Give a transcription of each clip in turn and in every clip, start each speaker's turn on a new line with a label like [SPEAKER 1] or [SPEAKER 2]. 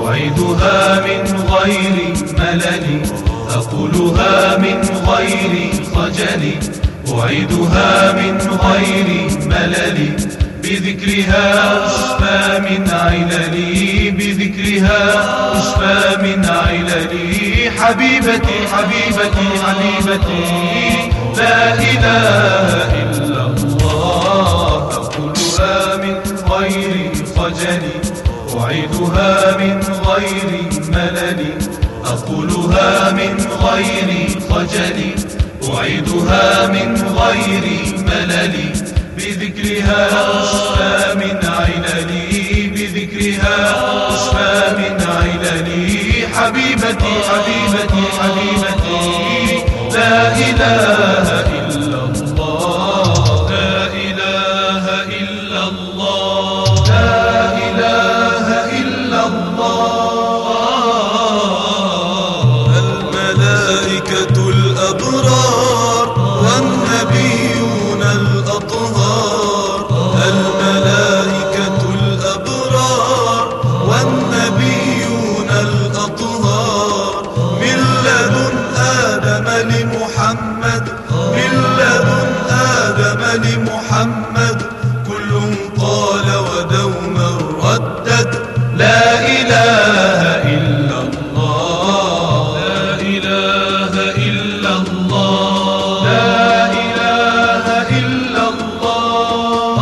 [SPEAKER 1] أعيدها من غير ملل، أقولها من غير خجل، أعيدها من غير ملل، بذكرها أشفى من عللي، بذكرها أشفى من عللي. حبيبتي حبيبتي حبيبتي لا إله إلا الله، أقولها من غير خجل، أعيدها من غير ملل، أقولها من غير خجل، أعيدها من غير ملل، بذكرها أشفى من عللي، بذكرها أشفى من عللي. حبيبتي حبيبتي حبيبتي لا إله إلا الله، لا إله إلا الله، لا إله إلا الله.
[SPEAKER 2] الملائكة الأبرار والنبيون الأطهار، الملائكة الأبرار والنبيون الأطهار، من لدن آدم لمحمد، من لدن آدم لمحمد، كل قال ودوما ردد
[SPEAKER 1] لا إله إلا الله، لا إله إلا الله، لا إله إلا الله.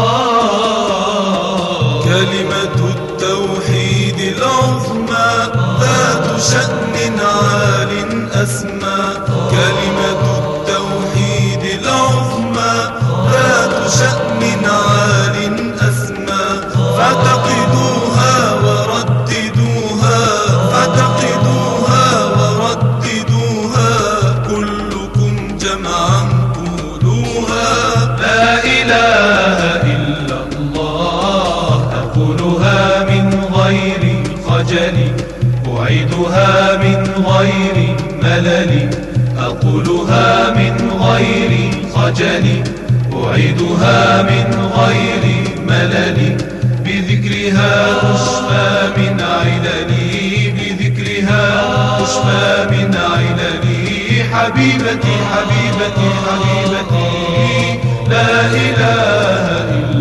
[SPEAKER 2] كلمة التوحيد العظمى ذات شأن عال أسمى، كلمة التوحيد العظمى ذات شأن عال أسمى، فاعتقدوها ورددوها، فاعتقدوها ورددوها، كلكم جمعا قولوها.
[SPEAKER 1] لا إله إلا الله، أقولها من غير خجل، أعيدها من غير ملل، أقولها من غير خجل، أعيدها من غير ملل، بذكرها أشفى من عللي، بذكرها أشفى من عللي. حبيبتي حبيبتي حبيبتي لا إله إلا